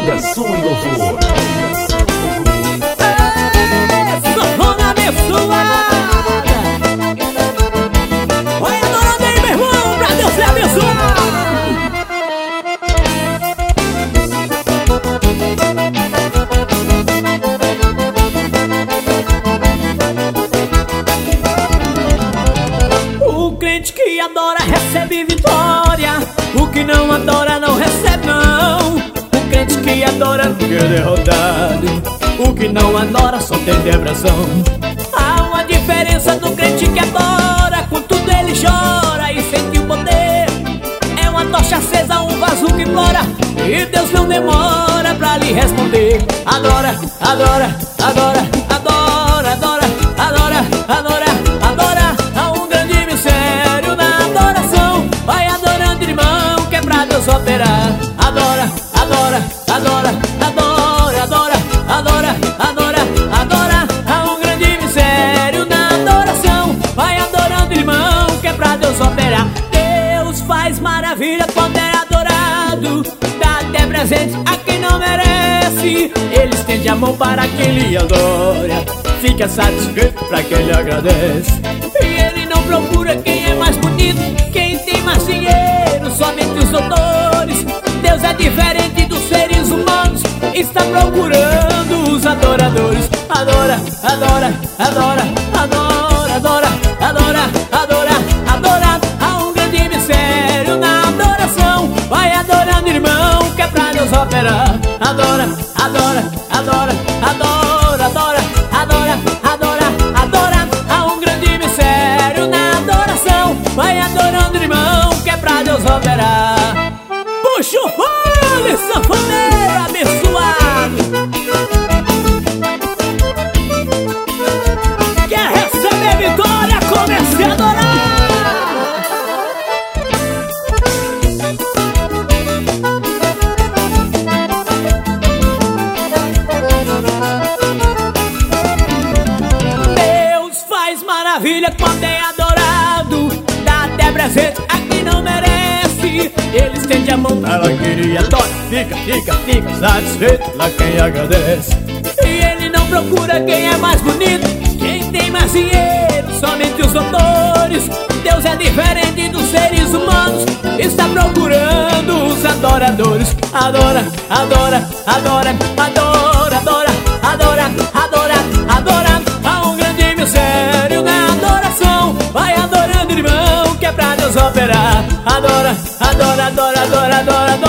Anderson e Louvor. Sanfona abençoada. Oi, adorando aí, meu irmão, pra Deus te abençoar. O crente que adora recebe vitória, o que não adora não recebe não. O crente que adora fica derrotado, o que não adora só tem depressão. Há uma diferença do crente que adora, com tudo ele chora e sente o poder. É uma tocha acesa, um vaso que implora, e Deus não demora pra lhe responder. Adora, adora, adora, adora, adora, adora, adora, adora. Há um grande mistério na adoração. Vai adorando, irmão, que é pra Deus operar. Adora, adora, adora, adora, adora, adora, adora, adora. Há um grande mistério na adoração. Vai adorando, irmão, que é pra Deus operar. Deus faz maravilha quando é adorado, dá até presente a quem não merece. Ele estende a mão para quem lhe adora, fica satisfeito pra quem lhe agradece. E ele não procura quem é mais bonito, quem tem mais dinheiro, somente os doutores. Deus é diferente dos seres humanos, está procurando os adoradores. Adora, adora, adora, adora, adora, adora, adora, adora. Há um grande mistério na adoração. Vai adorando, irmão, que é pra Deus operar. Adora, adora, adora, adora, adora, adora, adora, adora. Há um grande mistério na adoração. Vai adorando, irmão, que é pra Deus operar. Puxa o fole, sanfoneiro abençoado. Quer receber vitória, comece a adorar. Deus faz maravilha quando é adorado, dá até presente a quem não merece. Ele estende a mão para quem lhe adora, fica satisfeito lá quem agradece. E ele não procura quem é mais bonito, quem tem mais dinheiro, somente os doutores. Deus é diferente dos seres humanos, está procurando os adoradores. Adora, adora, adora, adora, adora, adora, adora, adora. Há um grande mistério na adoração. Vai adorando, irmão, que é pra Deus operar. Adora, adora, adora, adora, adora, adora.